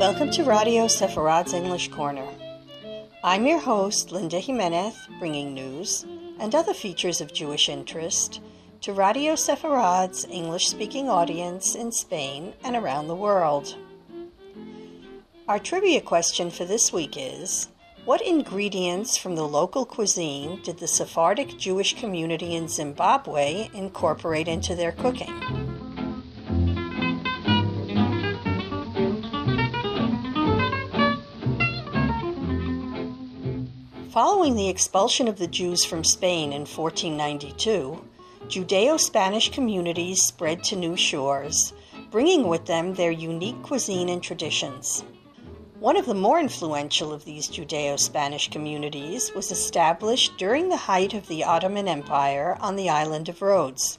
Welcome to Radio Sepharad's English Corner. I'm your host, Linda Jimenez, bringing news and other features of Jewish interest to Radio Sepharad's English-speaking audience in Spain and around the world. Our trivia question for this week is, what ingredients from the local cuisine did the Sephardic Jewish community in Zimbabwe incorporate into their cooking? Following the expulsion of the Jews from Spain in 1492, Judeo-Spanish communities spread to new shores, bringing with them their unique cuisine and traditions. One of the more influential of these Judeo-Spanish communities was established during the height of the Ottoman Empire on the island of Rhodes.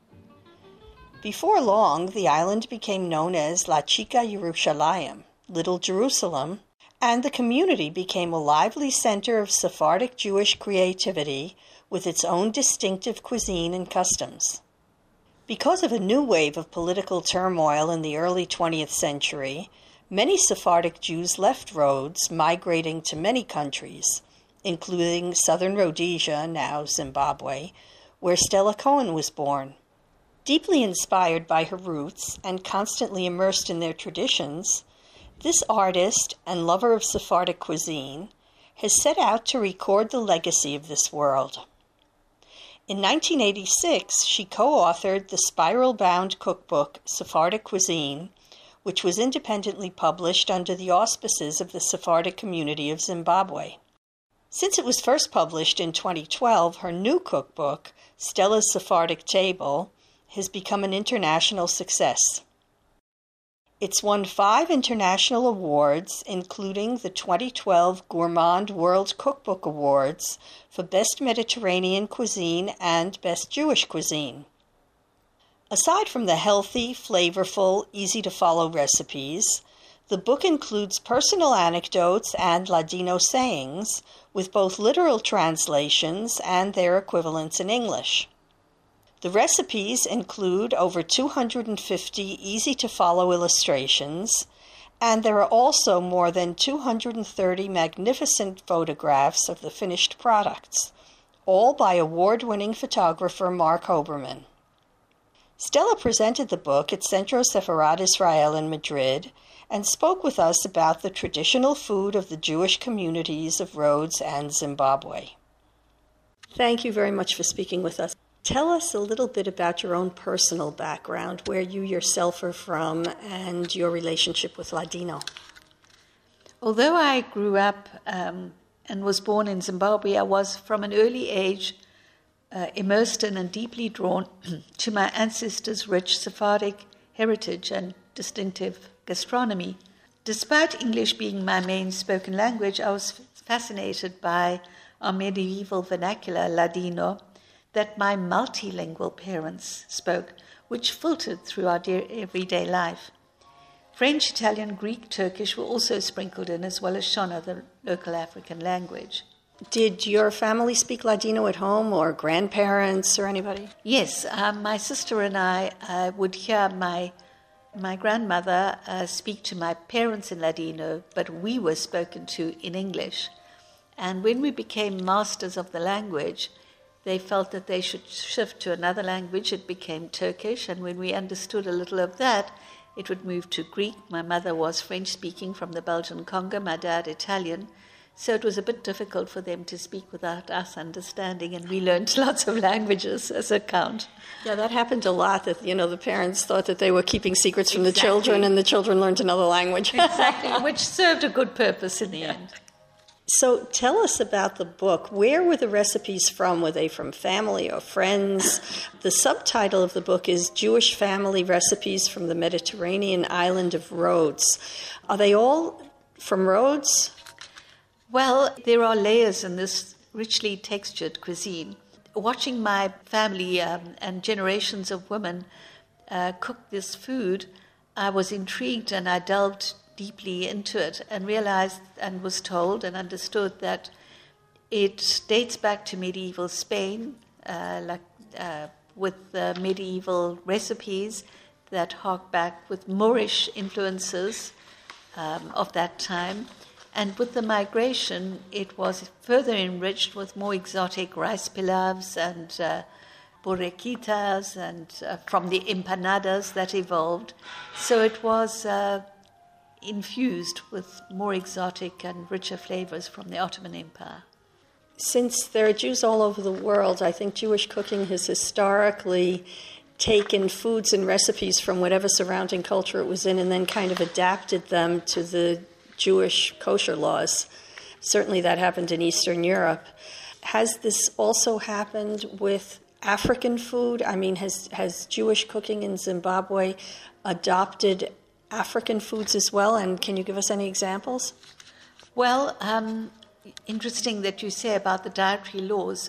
Before long, the island became known as La Chica Yerushalayim, Little Jerusalem, and the community became a lively center of Sephardic Jewish creativity with its own distinctive cuisine and customs. Because of a new wave of political turmoil in the early 20th century, many Sephardic Jews left Rhodes, migrating to many countries, including southern Rhodesia, now Zimbabwe, where Stella Cohen was born. Deeply inspired by her roots and constantly immersed in their traditions, this artist and lover of Sephardic cuisine has set out to record the legacy of this world. In 1986, she co-authored the spiral-bound cookbook Sephardic Cuisine, which was independently published under the auspices of the Sephardic community of Zimbabwe. Since it was first published in 2012, her new cookbook, Stella's Sephardic Table, has become an international success. It's won 5 international awards, including the 2012 Gourmand World Cookbook Awards for Best Mediterranean Cuisine and Best Jewish Cuisine. Aside from the healthy, flavorful, easy-to-follow recipes, the book includes personal anecdotes and Ladino sayings, with both literal translations and their equivalents in English. The recipes include over 250 easy-to-follow illustrations, and there are also more than 230 magnificent photographs of the finished products, all by award-winning photographer Mark Hoberman. Stella presented the book at Centro Sepharad Israel in Madrid and spoke with us about the traditional food of the Jewish communities of Rhodes and Zimbabwe. Thank you very much for speaking with us. Tell us a little bit about your own personal background, where you yourself are from, and your relationship with Ladino. Although I grew up and was born in Zimbabwe, I was from an early age immersed in and deeply drawn to my ancestors' rich Sephardic heritage and distinctive gastronomy. Despite English being my main spoken language, I was fascinated by our medieval vernacular, Ladino, that my multilingual parents spoke, which filtered through our everyday life. French, Italian, Greek, Turkish were also sprinkled in, as well as Shona, the local African language. Did your family speak Ladino at home, or grandparents or anybody? Yes, my sister and I would hear my grandmother speak to my parents in Ladino, but we were spoken to in English. And when we became masters of the language, they felt that they should shift to another language. It became Turkish, and when we understood a little of that, it would move to Greek. My mother was French-speaking from the Belgian Congo, my dad Italian, so it was a bit difficult for them to speak without us understanding, and we learned lots of languages as a count. Yeah, that happened a lot, that, the parents thought that they were keeping secrets from the children, and the children learned another language. Exactly, which served a good purpose in the end. So tell us about the book. Where were the recipes from? Were they from family or friends? The subtitle of the book is Jewish Family Recipes from the Mediterranean Island of Rhodes. Are they all from Rhodes? Well, there are layers in this richly textured cuisine. Watching my family and generations of women cook this food, I was intrigued, and I delved deeply into it and realized and was told and understood that it dates back to medieval Spain, with medieval recipes that hark back with Moorish influences of that time. And with the migration, it was further enriched with more exotic rice pilavs and burriquitas and from the empanadas that evolved. So it was infused with more exotic and richer flavors from the Ottoman Empire. Since there are Jews all over the world, I think Jewish cooking has historically taken foods and recipes from whatever surrounding culture it was in and then kind of adapted them to the Jewish kosher laws. Certainly that happened in Eastern Europe. Has this also happened with African food? I mean, has Jewish cooking in Zimbabwe adopted African foods as well? And can you give us any examples? Well, interesting that you say about the dietary laws.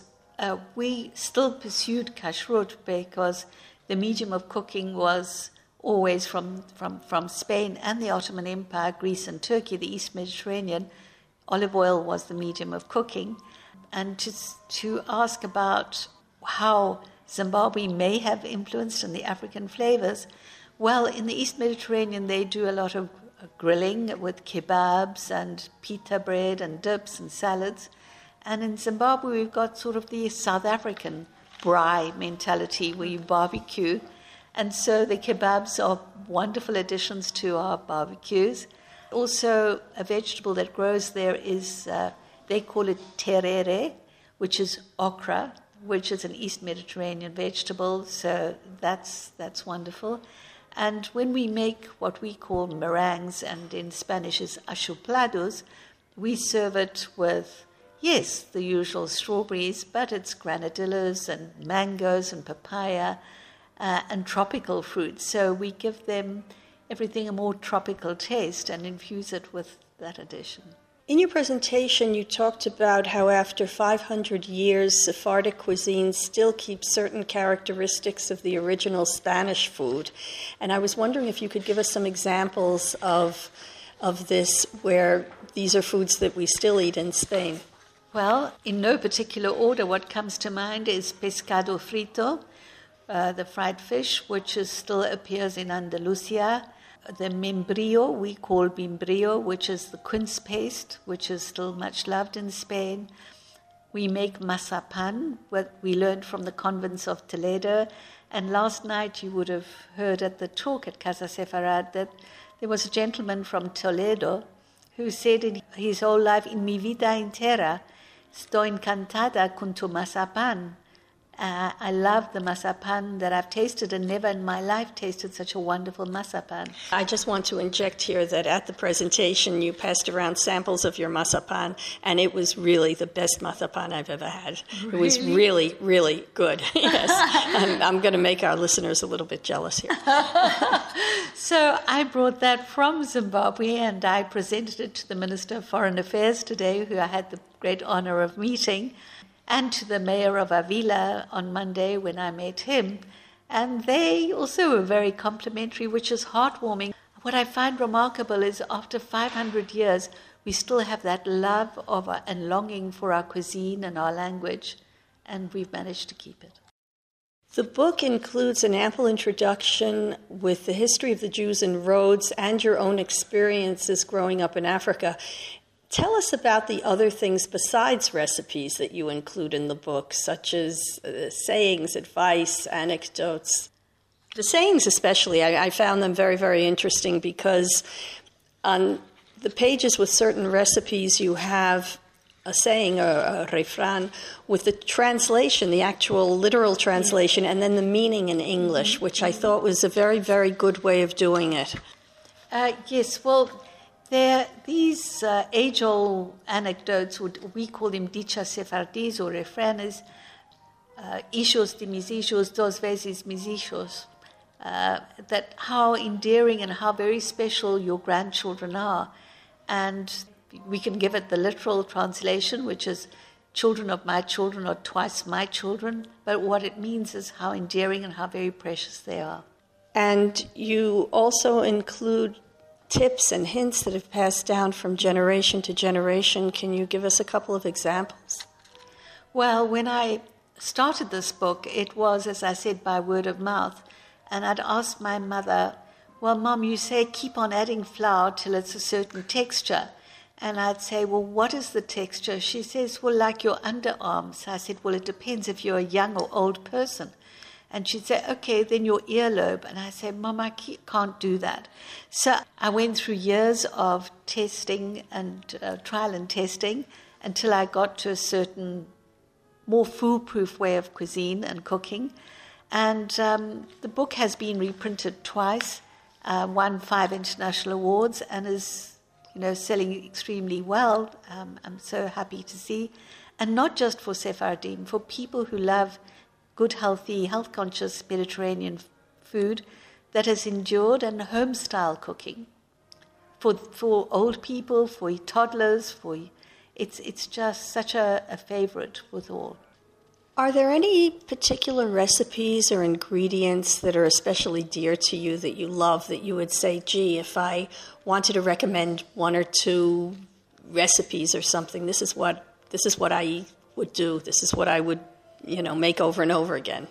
We still pursued kashrut because the medium of cooking was always from Spain and the Ottoman Empire, Greece and Turkey, the East Mediterranean. Olive oil was the medium of cooking. And to ask about how Zimbabwe may have influenced in the African flavors, well, in the East Mediterranean they do a lot of grilling with kebabs and pita bread and dips and salads. And in Zimbabwe we've got sort of the South African braai mentality where you barbecue. And so the kebabs are wonderful additions to our barbecues. Also, a vegetable that grows there is, they call it terere, which is okra, which is an East Mediterranean vegetable. So that's wonderful. And when we make what we call meringues, and in Spanish is achuplados, we serve it with, yes, the usual strawberries, but it's granadillas and mangoes and papaya and tropical fruits. So we give them everything a more tropical taste and infuse it with that addition. In your presentation, you talked about how after 500 years, Sephardic cuisine still keeps certain characteristics of the original Spanish food. And I was wondering if you could give us some examples of this, where these are foods that we still eat in Spain. Well, in no particular order, what comes to mind is pescado frito, the fried fish, which still appears in Andalusia. The membrillo, we call membrillo, which is the quince paste, which is still much loved in Spain. We make masapan, what we learned from the convents of Toledo. And last night you would have heard at the talk at Casa Sefarad that there was a gentleman from Toledo who said in his whole life, "In mi vida entera, estoy encantada con tu masapan." I love the masapan that I've tasted, and never in my life tasted such a wonderful masapan. I just want to inject here that at the presentation you passed around samples of your masapan, and it was really the best masapan I've ever had. Really? It was really, really good. Yes, I'm going to make our listeners a little bit jealous here. So I brought that from Zimbabwe, and I presented it to the Minister of Foreign Affairs today, who I had the great honor of meeting, and to the mayor of Avila on Monday when I met him. And they also were very complimentary, which is heartwarming. What I find remarkable is after 500 years, we still have that love of and longing for our cuisine and our language, and we've managed to keep it. The book includes an ample introduction with the history of the Jews in Rhodes and your own experiences growing up in Africa. Tell us about the other things besides recipes that you include in the book, such as sayings, advice, anecdotes. The sayings especially, I found them very, very interesting because on the pages with certain recipes you have a saying, a refran, with the translation, the actual literal translation, and then the meaning in English, which I thought was a very, very good way of doing it. Yes, well, these age-old anecdotes, we call them dichas sefardis or refranes, hijos de mis hijos, dos veces mis hijos, that how endearing and how very special your grandchildren are. And we can give it the literal translation, which is children of my children or twice my children, but what it means is how endearing and how very precious they are. And you also include tips and hints that have passed down from generation to generation. Can you give us a couple of examples? Well, when I started this book, it was, as I said, by word of mouth. And I'd asked my mother, well, Mom, you say keep on adding flour till it's a certain texture. And I'd say, well, what is the texture? She says, well, like your underarms. I said, well, it depends if you're a young or old person. And she'd say, okay, then your earlobe. And I said, Mom, I can't do that. So I went through years of testing and trial and testing until I got to a certain more foolproof way of cuisine and cooking. And the book has been reprinted twice, won 5 international awards, and is, selling extremely well. I'm so happy to see. And not just for Sephardim, for people who love good, healthy, health-conscious Mediterranean food that has endured, and home-style cooking for old people, for toddlers, it's just such a favorite with all. Are there any particular recipes or ingredients that are especially dear to you that you love, that you would say, gee, if I wanted to recommend 1 or 2 recipes or something, this is what I would do, this is what I would make over and over again?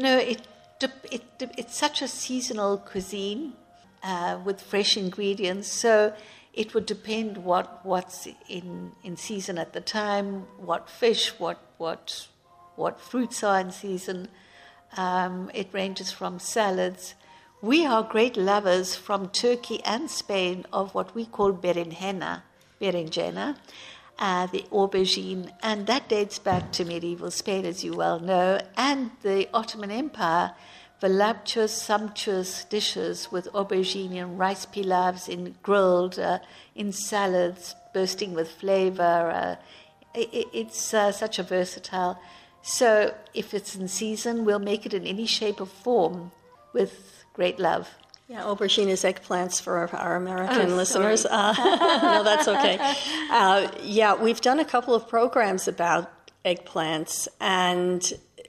It's such a seasonal cuisine with fresh ingredients, so it would depend what's in season at the time, what fish, what fruits are in season. It ranges from salads. We are great lovers from Turkey and Spain of what we call berenjena, the aubergine, and that dates back to medieval Spain, as you well know, and the Ottoman Empire, voluptuous, sumptuous dishes with aubergine and rice pilavs grilled, in salads, bursting with flavor. It's such a versatile. So if it's in season, we'll make it in any shape or form with great love. Yeah, aubergine is eggplants for our American listeners. No, that's okay. We've done a couple of programs about eggplants, and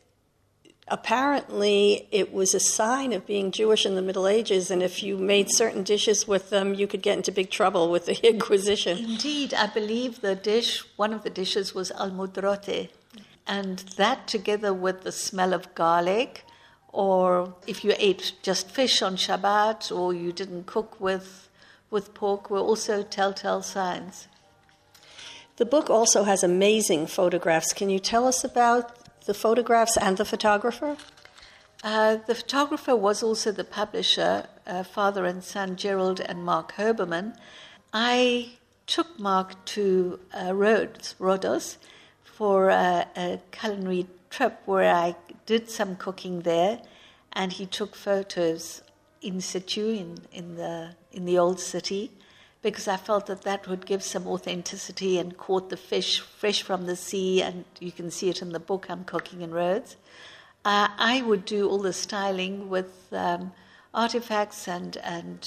apparently it was a sign of being Jewish in the Middle Ages, and if you made certain dishes with them, you could get into big trouble with the Inquisition. Indeed, I believe one of the dishes was almudrote, and that together with the smell of garlic, or if you ate just fish on Shabbat, or you didn't cook with pork, were also telltale signs. The book also has amazing photographs. Can you tell us about the photographs and the photographer? The photographer was also the publisher, father and son, Gerald and Mark Herberman. I took Mark to Rhodos for a culinary trip where I did some cooking there, and he took photos in situ in the old city, because I felt that would give some authenticity, and caught the fish fresh from the sea, and you can see it in the book I'm cooking in Rhodes. I would do all the styling with artifacts and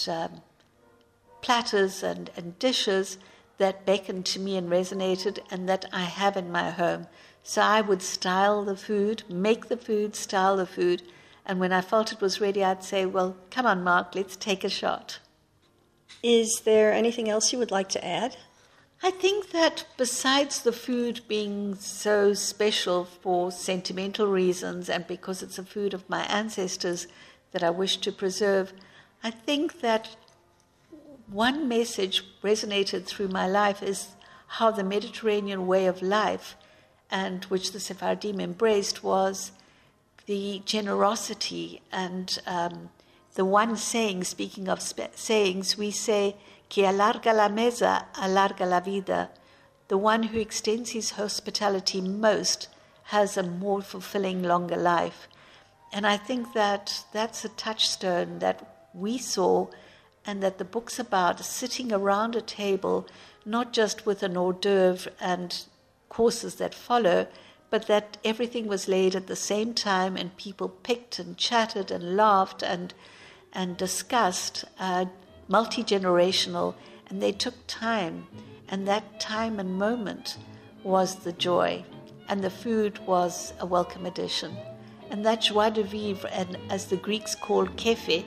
platters and dishes that beckoned to me and resonated, and that I have in my home. So I would style the food, make the food, style the food, and when I felt it was ready, I'd say, well, come on, Mark, let's take a shot. Is there anything else you would like to add? I think that besides the food being so special for sentimental reasons and because it's a food of my ancestors that I wish to preserve, I think that one message resonated through my life is how the Mediterranean way of life, and which the Sephardim embraced, was the generosity and the one saying, speaking of sayings, we say, que alarga la mesa, alarga la vida. The one who extends his hospitality most has a more fulfilling, longer life. And I think that that's a touchstone that we saw, and that the book's about, sitting around a table, not just with an hors d'oeuvre and courses that follow, but that everything was laid at the same time, and people picked and chatted and laughed and discussed, multi-generational, and they took time, and that time and moment was the joy, and the food was a welcome addition. And that joie de vivre, and as the Greeks called kefi,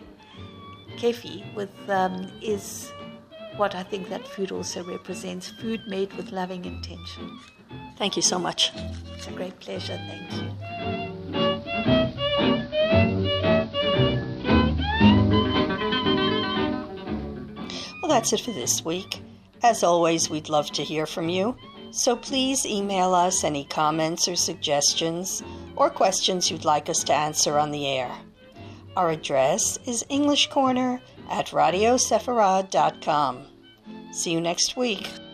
is what I think that food also represents, food made with loving intention. Thank you so much. It's a great pleasure. Thank you. Well, that's it for this week. As always, we'd love to hear from you, so please email us any comments or suggestions or questions you'd like us to answer on the air. Our address is englishcorner@radiosepharad.com. See you next week.